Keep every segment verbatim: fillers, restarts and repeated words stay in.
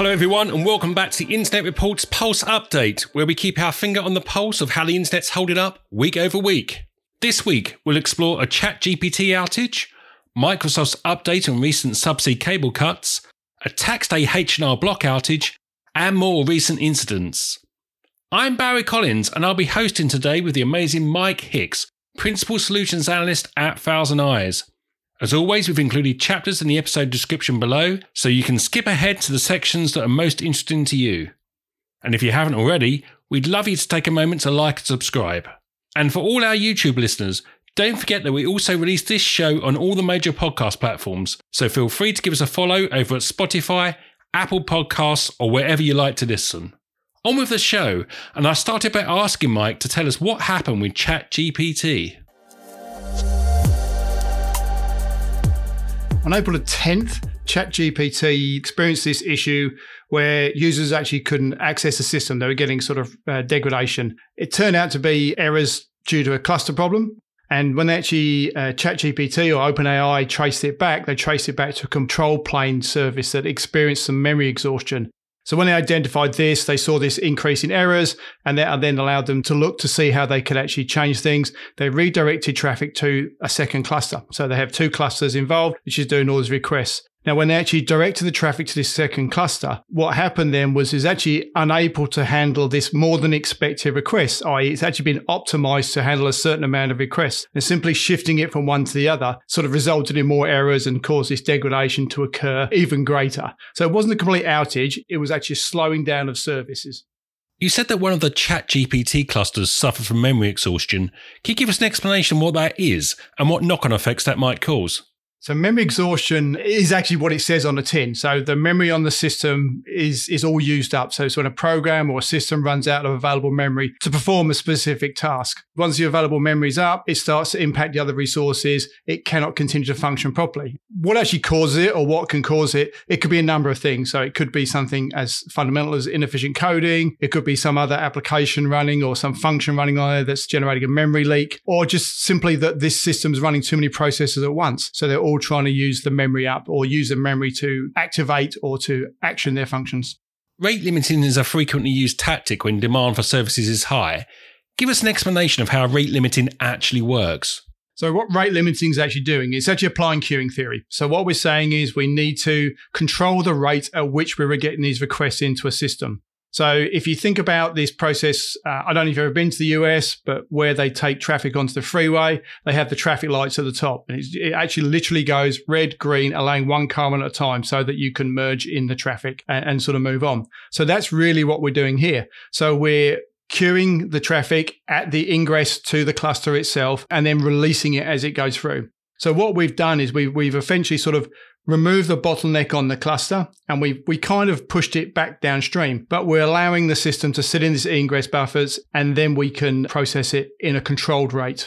Hello everyone and welcome back to the Internet Report's Pulse Update, where we keep our finger on the pulse of how the internet's holding up week over week. This week we'll explore a ChatGPT outage, Microsoft's update on recent subsea cable cuts, a tax day H and R Block outage, and more recent incidents. I'm Barry Collins and I'll be hosting today with the amazing Mike Hicks, Principal Solutions Analyst at Thousand Eyes. As always, we've included chapters in the episode description below, so you can skip ahead to the sections that are most interesting to you. And if you haven't already, we'd love you to take a moment to like and subscribe. And for all our YouTube listeners, don't forget that we also release this show on all the major podcast platforms, so feel free to give us a follow over at Spotify, Apple Podcasts, or wherever you like to listen. On with the show, and I started by asking Mike to tell us what happened with ChatGPT. On April the tenth, ChatGPT experienced this issue where users actually couldn't access the system. They were getting sort of uh, degradation. It turned out to be errors due to a cluster problem. And when actually uh, ChatGPT or OpenAI traced it back, they traced it back to a control plane service that experienced some memory exhaustion. So when they identified this, they saw this increase in errors, and that then allowed them to look to see how they could actually change things. They redirected traffic to a second cluster. So they have two clusters involved, which is doing all those requests. Now, when they actually directed the traffic to this second cluster, what happened then was it's actually unable to handle this more than expected request, that is it's actually been optimized to handle a certain amount of requests. And simply shifting it from one to the other sort of resulted in more errors and caused this degradation to occur even greater. So it wasn't a complete outage, it was actually a slowing down of services. You said that one of the ChatGPT clusters suffered from memory exhaustion. Can you give us an explanation what that is and what knock-on effects that might cause? So memory exhaustion is actually what it says on the tin. So the memory on the system is, is all used up. So it's when a program or a system runs out of available memory to perform a specific task. Once the available memory is up, it starts to impact the other resources. It cannot continue to function properly. What actually causes it or what can cause it? It could be a number of things. So it could be something as fundamental as inefficient coding. It could be some other application running or some function running on there that's generating a memory leak, or just simply that this system is running too many processes at once. So they're all trying to use the memory up or use the memory to activate or to action their functions. Rate limiting is a frequently used tactic when demand for services is high. Give us an explanation of how rate limiting actually works. So what rate limiting is actually doing, it's actually applying queuing theory. So what we're saying is we need to control the rate at which we're getting these requests into a system. So if you think about this process, uh, I don't know if you've ever been to the U S, but where they take traffic onto the freeway, they have the traffic lights at the top. And it actually literally goes red, green, allowing one car on at a time so that you can merge in the traffic and, and sort of move on. So that's really what we're doing here. So we're queuing the traffic at the ingress to the cluster itself and then releasing it as it goes through. So what we've done is we've, we've essentially sort of removed the bottleneck on the cluster and we we kind of pushed it back downstream, but we're allowing the system to sit in these ingress buffers and then we can process it in a controlled rate.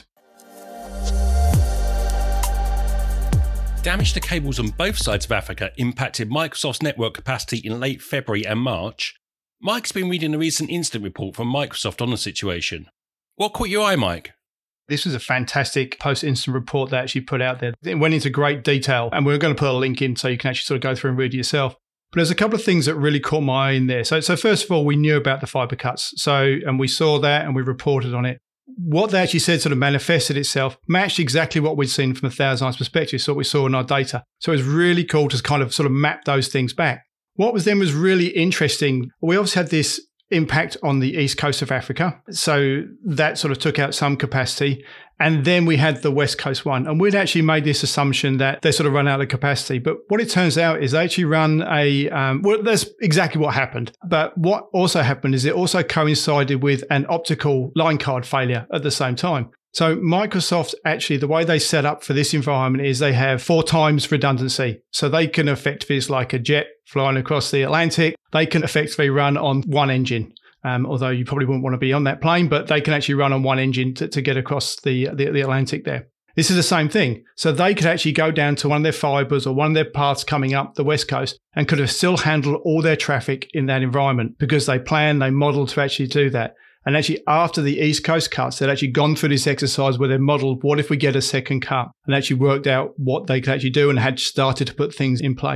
Damage to cables on both sides of Africa impacted Microsoft's network capacity in late February and March. Mike's been reading a recent incident report from Microsoft on the situation. What caught your eye, Mike? This was a fantastic post-incident report they actually put out there. It went into great detail, and we're going to put a link in so you can actually sort of go through and read it yourself. But there's a couple of things that really caught my eye in there. So, so first of all, we knew about the fiber cuts. So, and we saw that and we reported on it. What they actually said sort of manifested itself, matched exactly what we'd seen from a Thousand Eyes perspective, so what we saw in our data. So it was really cool to kind of sort of map those things back. What was then was really interesting, we obviously had this impact on the east coast of Africa. So that sort of took out some capacity. And then we had the west coast one. And we'd actually made this assumption that they sort of run out of capacity. But what it turns out is they actually run a, um, well, that's exactly what happened. But what also happened is it also coincided with an optical line card failure at the same time. So Microsoft, actually, the way they set up for this environment is they have four times redundancy. So they can effectively, it's like a jet flying across the Atlantic. They can effectively run on one engine. Um, although you probably wouldn't want to be on that plane, but they can actually run on one engine to, to get across the, the, the Atlantic there. This is the same thing. So they could actually go down to one of their fibers or one of their paths coming up the West Coast and could have still handled all their traffic in that environment because they planned, they modeled to actually do that. And actually, after the East Coast cuts, they'd actually gone through this exercise where they modeled, what if we get a second cut? And actually worked out what they could actually do and had started to put things in place.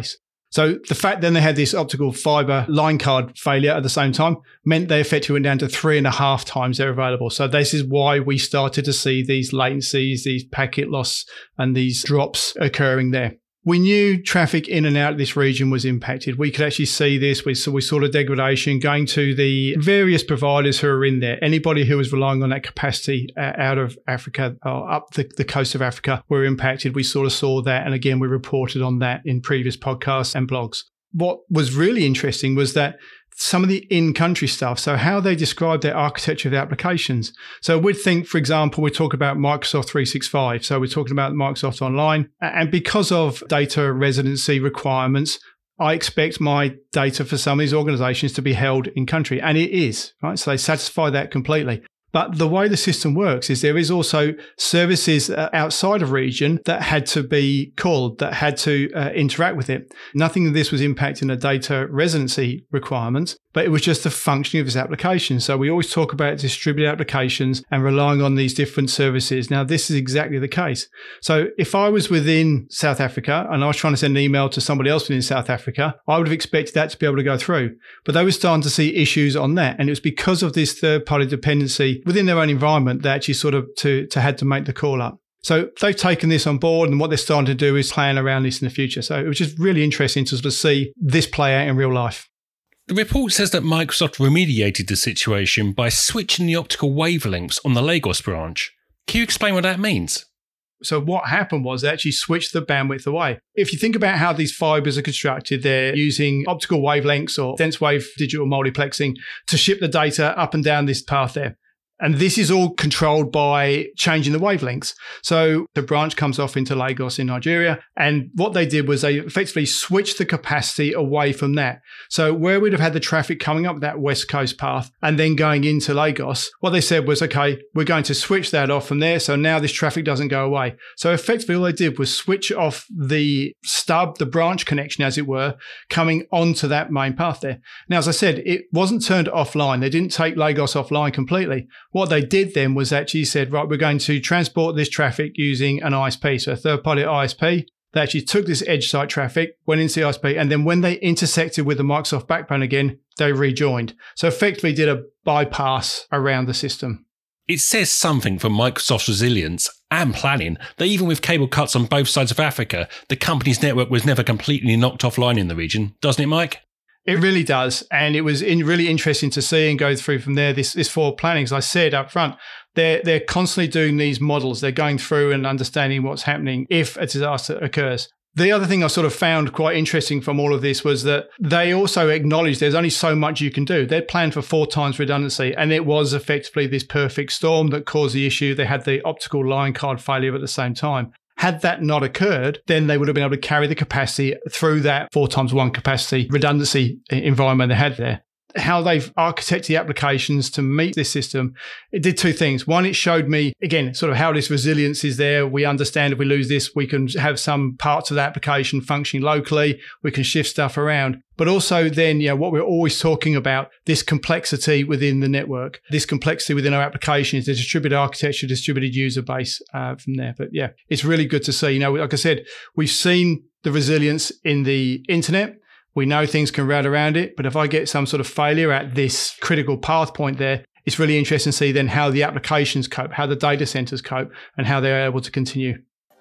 So the fact then they had this optical fiber line card failure at the same time meant they effectively went down to three and a half times they're available. So this is why we started to see these latencies, these packet loss, and these drops occurring there. We knew traffic in and out of this region was impacted. We could actually see this. We saw, we saw the degradation going to the various providers who are in there. Anybody who was relying on that capacity uh, out of Africa or up the, the coast of Africa were impacted. We sort of saw that. And again, we reported on that in previous podcasts and blogs. What was really interesting was that some of the in-country stuff, so how they describe their architecture of the applications. So we'd think, for example, we talk about Microsoft three sixty-five. So we're talking about Microsoft Online. And because of data residency requirements, I expect my data for some of these organizations to be held in country. And it is, right? So they satisfy that completely. But the way the system works is there is also services outside of region that had to be called, that had to uh, interact with it. Nothing of this was impacting the data residency requirements, but it was just the functioning of this application. So we always talk about distributed applications and relying on these different services. Now, this is exactly the case. So if I was within South Africa and I was trying to send an email to somebody else within South Africa, I would have expected that to be able to go through. But they were starting to see issues on that. And it was because of this third-party dependency within their own environment, they actually sort of to, to had to make the call up. So they've taken this on board, and what they're starting to do is plan around this in the future. So it was just really interesting to sort of see this play out in real life. The report says that Microsoft remediated the situation by switching the optical wavelengths on the Lagos branch. Can you explain what that means? So what happened was they actually switched the bandwidth away. If you think about how these fibers are constructed, they're using optical wavelengths or dense wave digital multiplexing to ship the data up and down this path there. And this is all controlled by changing the wavelengths. So the branch comes off into Lagos in Nigeria. And what they did was they effectively switched the capacity away from that. So where we'd have had the traffic coming up that West Coast path and then going into Lagos, what they said was, okay, we're going to switch that off from there. So now this traffic doesn't go away. So effectively all they did was switch off the stub, the branch connection, as it were, coming onto that main path there. Now, as I said, it wasn't turned offline. They didn't take Lagos offline completely. What they did then was actually said, right, we're going to transport this traffic using an I S P, so a third-party I S P. They actually took this edge site traffic, went into the I S P, and then when they intersected with the Microsoft backbone again, they rejoined. So effectively did a bypass around the system. It says something for Microsoft's resilience and planning that even with cable cuts on both sides of Africa, the company's network was never completely knocked offline in the region, doesn't it, Mike? It really does. And it was in really interesting to see and go through from there this, this forward planning. As I said up front, they're, they're constantly doing these models. They're going through and understanding what's happening if a disaster occurs. The other thing I sort of found quite interesting from all of this was that they also acknowledged there's only so much you can do. They'd planned for four times redundancy, and it was effectively this perfect storm that caused the issue. They had the optical line card failure at the same time. Had that not occurred, then they would have been able to carry the capacity through that four times one capacity redundancy environment they had there. How they've architected the applications to meet this system, it did two things. One, it showed me, again, sort of how this resilience is there. We understand if we lose this, we can have some parts of the application functioning locally. We can shift stuff around. But also then, you know, what we're always talking about, this complexity within the network, this complexity within our applications, the distributed architecture, distributed user base uh, from there. But yeah, it's really good to see. You know, like I said, we've seen the resilience in the internet. We know things can route around it, but if I get some sort of failure at this critical path point there, it's really interesting to see then how the applications cope, how the data centers cope, and how they're able to continue.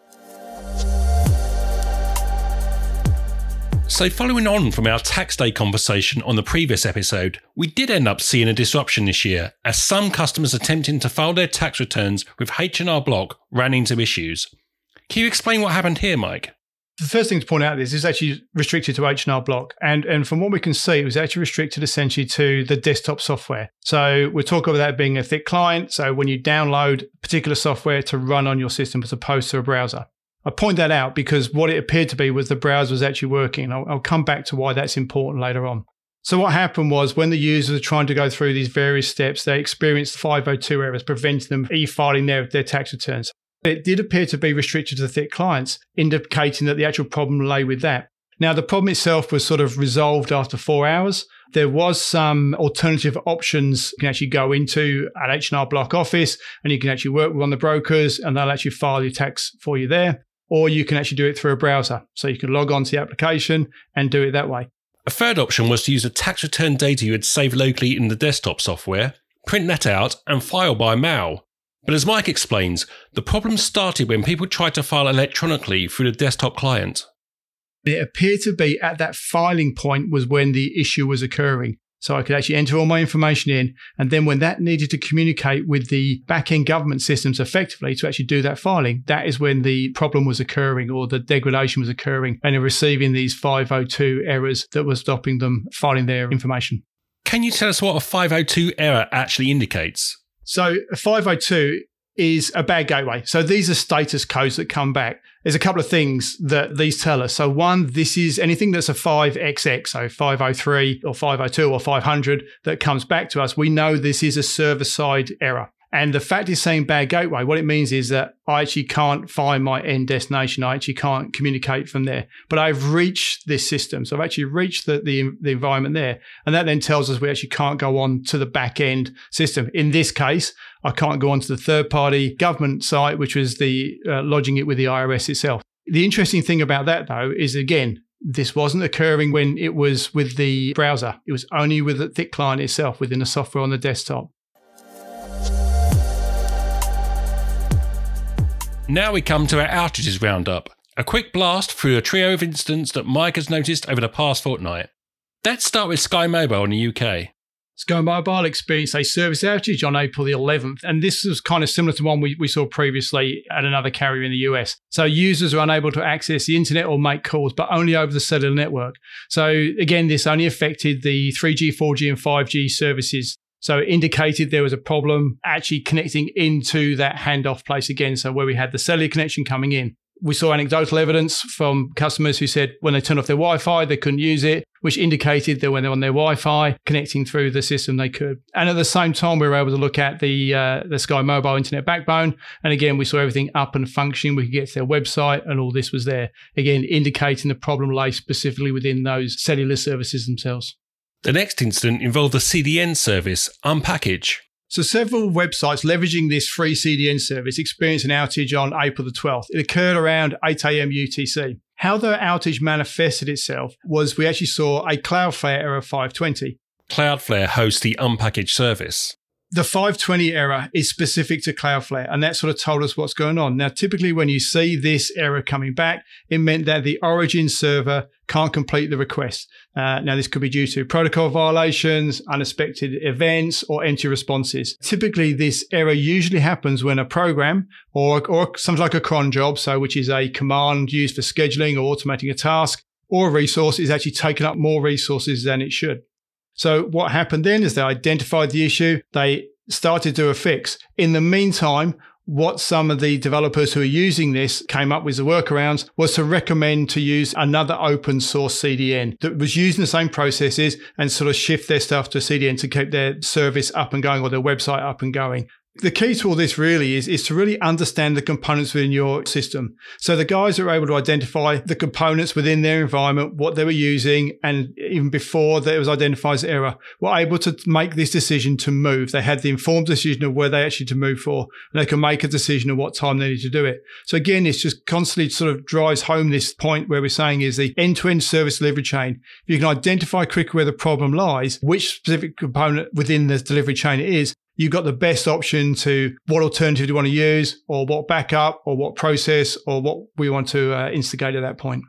So following on from our tax day conversation on the previous episode, we did end up seeing a disruption this year as some customers attempting to file their tax returns with H and R Block ran into issues. Can you explain what happened here, Mike? The first thing to point out is it's actually restricted to H and R Block. And, and from what we can see, it was actually restricted essentially to the desktop software. So we're talking about that being a thick client. So when you download particular software to run on your system as opposed to a browser. I point that out because what it appeared to be was the browser was actually working. I'll, I'll come back to why that's important later on. So what happened was when the users were trying to go through these various steps, they experienced five oh two errors, preventing them e-filing their, their tax returns. It did appear to be restricted to the thick clients, indicating that the actual problem lay with that. Now, the problem itself was sort of resolved after four hours. There was some alternative options. You can actually go into an H and R Block office and you can actually work with one of the brokers and they'll actually file your tax for you there. or you can actually do it through a browser. So you can log on to the application and do it that way. A third option was to use the tax return data you had saved locally in the desktop software, print that out, and file by mail. But as Mike explains, the problem started when people tried to file electronically through the desktop client. It appeared to be at that filing point was when the issue was occurring. So I could actually enter all my information in. And then when that needed to communicate with the back-end government systems effectively to actually do that filing, that is when the problem was occurring or the degradation was occurring and they're receiving these five oh two errors that were stopping them filing their information. Can you tell us what a five oh two error actually indicates? So a five oh two is a bad gateway. So these are status codes that come back. There's a couple of things that these tell us. So one, this is anything that's a five X X, so five oh three or five oh two or five hundred that comes back to us. We know this is a server-side error. And the fact it's saying bad gateway, what it means is that I actually can't find my end destination. I actually can't communicate from there. But I've reached this system. So I've actually reached the, the, the environment there. And that then tells us we actually can't go on to the back end system. In this case, I can't go on to the third-party government site, which was the uh, lodging it with the I R S itself. The interesting thing about that, though, is, again, this wasn't occurring when it was with the browser. It was only with the thick client itself, within the software on the desktop. Now we come to our outages roundup, a quick blast through a trio of incidents that Mike has noticed over the past fortnight. Let's start with Sky Mobile in the U K. Sky Mobile experienced a service outage on April the eleventh, and this was kind of similar to one we, we saw previously at another carrier in the U S. So users are unable to access the internet or make calls, but only over the cellular network. So again, this only affected the three G, four G and five G services. So it indicated there was a problem actually connecting into that handoff place again. So where we had the cellular connection coming in. We saw anecdotal evidence from customers who said when they turned off their Wi-Fi, they couldn't use it, which indicated that when they're on their Wi-Fi, connecting through the system, they could. And at the same time, we were able to look at the uh, the Sky Mobile internet backbone. And again, we saw everything up and functioning. We could get to their website and all this was there. Again, indicating the problem lay specifically within those cellular services themselves. The next incident involved the C D N service, Unpackage. So several websites leveraging this free C D N service experienced an outage on April the twelfth. It occurred around eight a.m. U T C. How the outage manifested itself was we actually saw a Cloudflare error five twenty. Cloudflare hosts the Unpackage service. The five twenty error is specific to Cloudflare, and that sort of told us what's going on. Now, typically when you see this error coming back, it meant that the origin server can't complete the request. Uh, now, this could be due to protocol violations, unexpected events, or empty responses. Typically, this error usually happens when a program or, or something like a cron job, so which is a command used for scheduling or automating a task, or a resource is actually taking up more resources than it should. So what happened then is they identified the issue, they started to do a fix. In the meantime, what some of the developers who are using this came up with the workarounds was to recommend to use another open source C D N that was using the same processes and sort of shift their stuff to a C D N to keep their service up and going or their website up and going. The key to all this really is, is to really understand the components within your system. So the guys are able to identify the components within their environment, what they were using, and even before there was identified as error, were able to make this decision to move. They had the informed decision of where they actually to move for, and they can make a decision of what time they need to do it. So again, it's just constantly sort of drives home this point where we're saying is the end-to-end service delivery chain. If you can identify quickly where the problem lies, which specific component within the delivery chain it is, you've got the best option to what alternative do you want to use, or what backup, or what process, or what we want to uh, instigate at that point.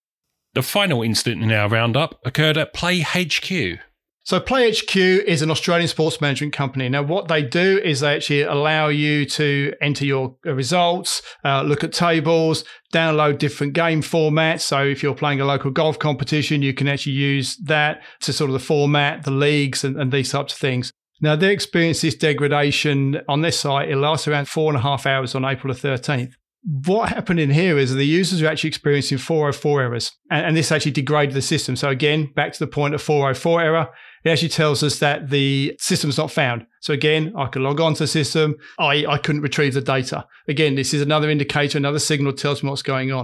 The final incident in our roundup occurred at Play H Q. So Play H Q is an Australian sports management company. Now, what they do is they actually allow you to enter your results, uh, look at tables, download different game formats. So if you're playing a local golf competition, you can actually use that to sort of the format, the leagues, and, and these types of things. Now, they experienced this degradation on their site. It lasts around four and a half hours on April the thirteenth. What happened in here is the users are actually experiencing four oh four errors, and, and this actually degraded the system. So again, back to the point of four oh four error, it actually tells us that the system's not found. So again, I can log on to the system. I, I couldn't retrieve the data. Again, this is another indicator, another signal that tells me what's going on.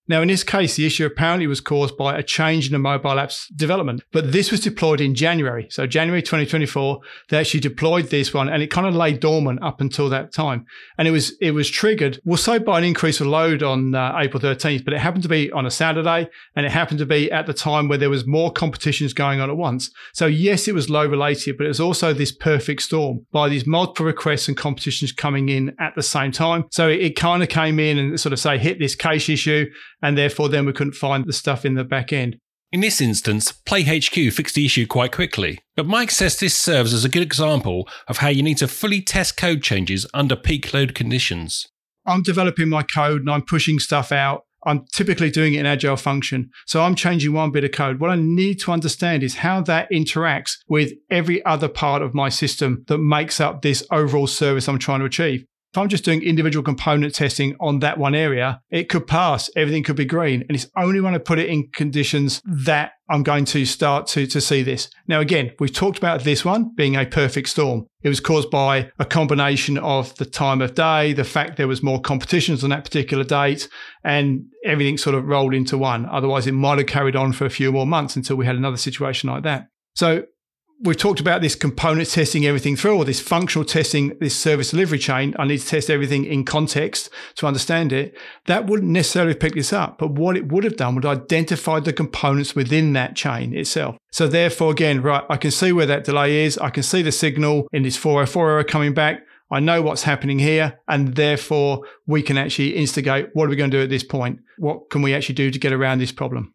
Now, in this case, the issue apparently was caused by a change in the mobile app's development, but this was deployed in January. So January twenty twenty-four, they actually deployed this one and it kind of lay dormant up until that time. And it was it was triggered, we'll say by an increase of load on uh, April thirteenth, but it happened to be on a Saturday and it happened to be at the time where there was more competitions going on at once. So yes, it was low related, but it was also this perfect storm by these multiple requests and competitions coming in at the same time. So it, it kind of came in and sort of say hit this cache issue, and therefore then we couldn't find the stuff in the back end. In this instance, PlayHQ fixed the issue quite quickly, but Mike says this serves as a good example of how you need to fully test code changes under peak load conditions. I'm developing my code and I'm pushing stuff out. I'm typically doing it in Agile Function. So I'm changing one bit of code. What I need to understand is how that interacts with every other part of my system that makes up this overall service I'm trying to achieve. If I'm just doing individual component testing on that one area, it could pass, everything could be green. And it's only when I put it in conditions that I'm going to start to, to see this. Now, again, we've talked about this one being a perfect storm. It was caused by a combination of the time of day, the fact there was more competitions on that particular date, and everything sort of rolled into one. Otherwise, it might have carried on for a few more months until we had another situation like that. So we've talked about this component testing everything through, or this functional testing, this service delivery chain. I need to test everything in context to understand it. That wouldn't necessarily pick this up, but what it would have done would identify the components within that chain itself. So therefore, again, right, I can see where that delay is. I can see the signal in this four oh four error coming back. I know what's happening here, and therefore we can actually instigate, what are we going to do at this point? What can we actually do to get around this problem?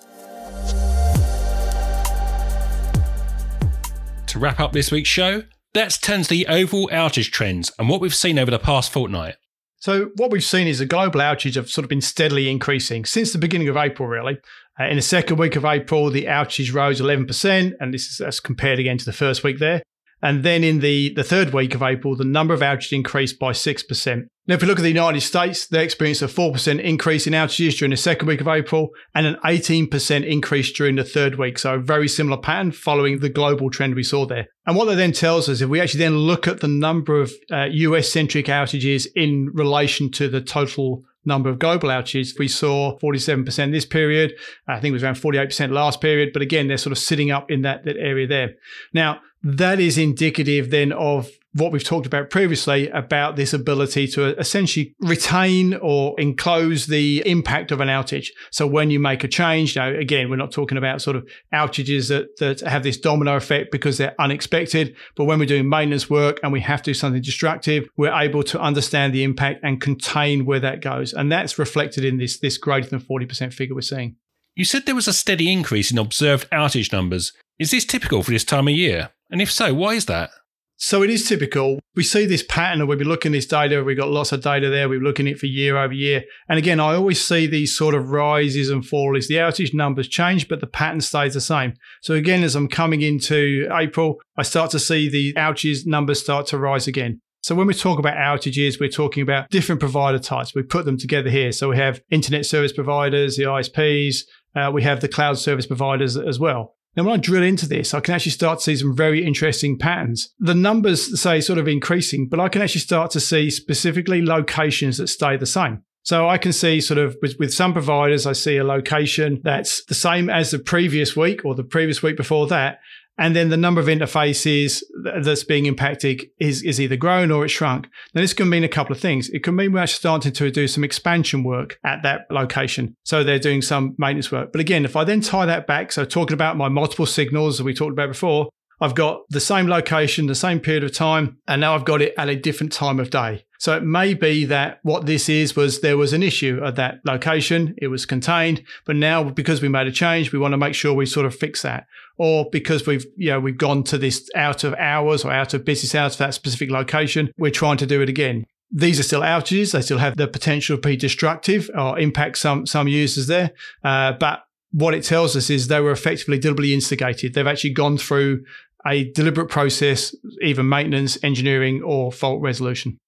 To wrap up this week's show, let's turn to the overall outage trends and what we've seen over the past fortnight. So what we've seen is the global outage have sort of been steadily increasing since the beginning of April, really. Uh, in the second week of April, the outages rose eleven percent, and this is as compared again to the first week there. And then in the, the third week of April, the number of outages increased by six percent. Now, if we look at the United States, they experienced a four percent increase in outages during the second week of April and an eighteen percent increase during the third week. So a very similar pattern following the global trend we saw there. And what that then tells us, if we actually then look at the number of uh, U S-centric outages in relation to the total number of global outages, we saw forty-seven percent this period. I think it was around forty-eight percent last period. But again, they're sort of sitting up in that, that area there. Now, that is indicative then of what we've talked about previously about this ability to essentially retain or enclose the impact of an outage. So when you make a change, now again, we're not talking about sort of outages that, that have this domino effect because they're unexpected, but when we're doing maintenance work and we have to do something destructive, we're able to understand the impact and contain where that goes. And that's reflected in this, this greater than forty percent figure we're seeing. You said there was a steady increase in observed outage numbers. Is this typical for this time of year? And if so, why is that? So it is typical. We see this pattern, and we'll be looking at this data. We've got lots of data there. We're looking at it for year over year. And again, I always see these sort of rises and falls. The outage numbers change, but the pattern stays the same. So again, as I'm coming into April, I start to see the outages numbers start to rise again. So when we talk about outages, we're talking about different provider types. We put them together here. So we have internet service providers, the I S Ps. Uh, we have the cloud service providers as well. Now, when I drill into this, I can actually start to see some very interesting patterns. The numbers say sort of increasing, but I can actually start to see specifically locations that stay the same. So I can see sort of with, with some providers, I see a location that's the same as the previous week or the previous week before that. And then the number of interfaces that's being impacted is, is either grown or it's shrunk. Now, this can mean a couple of things. It can mean we're actually starting to do some expansion work at that location. So they're doing some maintenance work. But again, if I then tie that back, so talking about my multiple signals that we talked about before, I've got the same location, the same period of time, and now I've got it at a different time of day. So it may be that what this is was there was an issue at that location, it was contained, but now because we made a change, we want to make sure we sort of fix that. Or because we've, you know, we've gone to this out of hours or out of business hours for that specific location, we're trying to do it again. These are still outages. They still have the potential to be destructive or impact some, some users there. Uh, but what it tells us is they were effectively deliberately instigated. They've actually gone through a deliberate process, either maintenance, engineering, or fault resolution.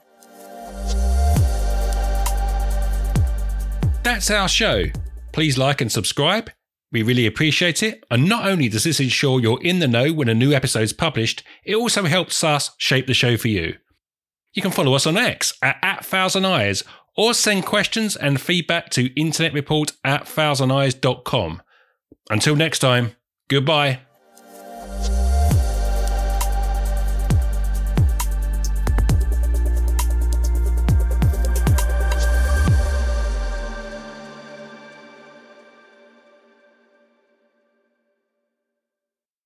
That's our show. Please like and subscribe. We really appreciate it. And not only does this ensure you're in the know when a new episode's published, it also helps us shape the show for you. You can follow us on X at, at Thousand Eyes or send questions and feedback to internetreport at thousand eyes dot com. Until next time, goodbye.